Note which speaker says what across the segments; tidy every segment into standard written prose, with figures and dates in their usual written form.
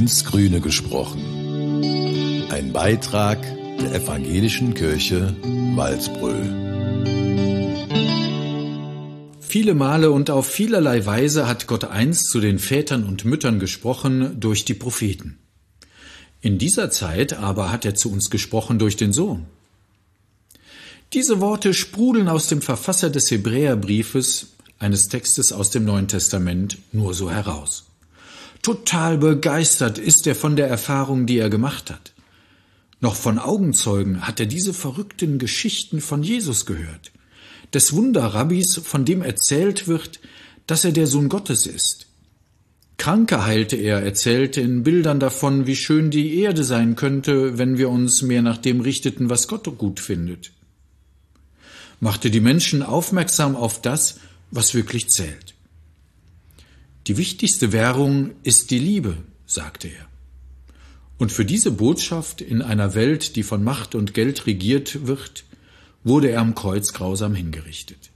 Speaker 1: ins Grüne gesprochen. Ein Beitrag der Evangelischen Kirche Walsbröl.
Speaker 2: Viele Male und auf vielerlei Weise hat Gott einst zu den Vätern und Müttern gesprochen durch die Propheten. In dieser Zeit aber hat er zu uns gesprochen durch den Sohn. Diese Worte sprudeln aus dem Verfasser des Hebräerbriefes, eines Textes aus dem Neuen Testament, nur so heraus. Total begeistert ist er von der Erfahrung, die er gemacht hat. Noch von Augenzeugen hat er diese verrückten Geschichten von Jesus gehört, des Wunderrabbis, von dem erzählt wird, dass er der Sohn Gottes ist. Kranke heilte er, erzählte in Bildern davon, wie schön die Erde sein könnte, wenn wir uns mehr nach dem richteten, was Gott gut findet. Machte die Menschen aufmerksam auf das, was wirklich zählt. Die wichtigste Währung ist die Liebe, sagte er. Und für diese Botschaft in einer Welt, die von Macht und Geld regiert wird, wurde er am Kreuz grausam hingerichtet.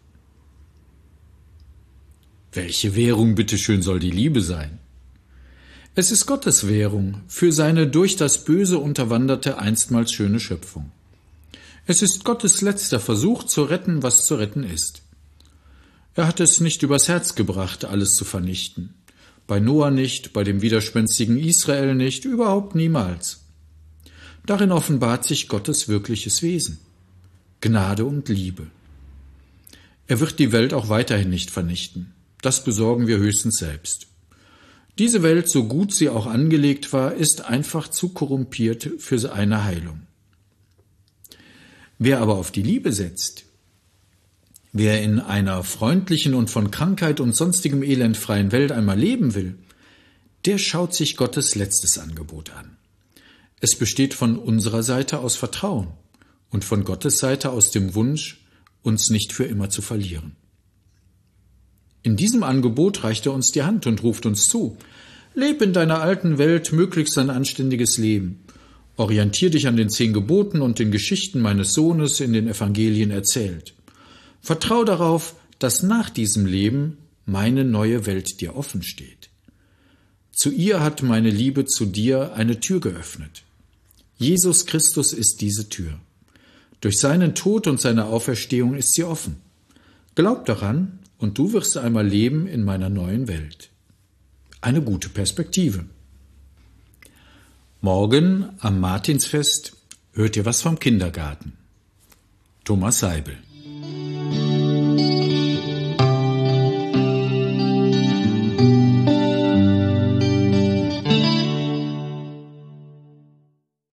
Speaker 2: Welche Währung bitteschön soll die Liebe sein? Es ist Gottes Währung für seine durch das Böse unterwanderte einstmals schöne Schöpfung. Es ist Gottes letzter Versuch zu retten, was zu retten ist. Er hat es nicht übers Herz gebracht, alles zu vernichten. Bei Noah nicht, bei dem widerspenstigen Israel nicht, überhaupt niemals. Darin offenbart sich Gottes wirkliches Wesen. Gnade und Liebe. Er wird die Welt auch weiterhin nicht vernichten. Das besorgen wir höchstens selbst. Diese Welt, so gut sie auch angelegt war, ist einfach zu korrumpiert für eine Heilung. Wer aber auf die Liebe setzt, wer in einer freundlichen und von Krankheit und sonstigem Elend freien Welt einmal leben will, der schaut sich Gottes letztes Angebot an. Es besteht von unserer Seite aus Vertrauen und von Gottes Seite aus dem Wunsch, uns nicht für immer zu verlieren. In diesem Angebot reicht er uns die Hand und ruft uns zu: Leb in deiner alten Welt möglichst ein anständiges Leben. Orientier dich an den 10 Geboten und den Geschichten meines Sohnes in den Evangelien erzählt. Vertrau darauf, dass nach diesem Leben meine neue Welt dir offen steht. Zu ihr hat meine Liebe zu dir eine Tür geöffnet. Jesus Christus ist diese Tür. Durch seinen Tod und seine Auferstehung ist sie offen. Glaub daran, und du wirst einmal leben in meiner neuen Welt. Eine gute Perspektive. Morgen am Martinsfest hört ihr was vom Kindergarten. Thomas Seibel.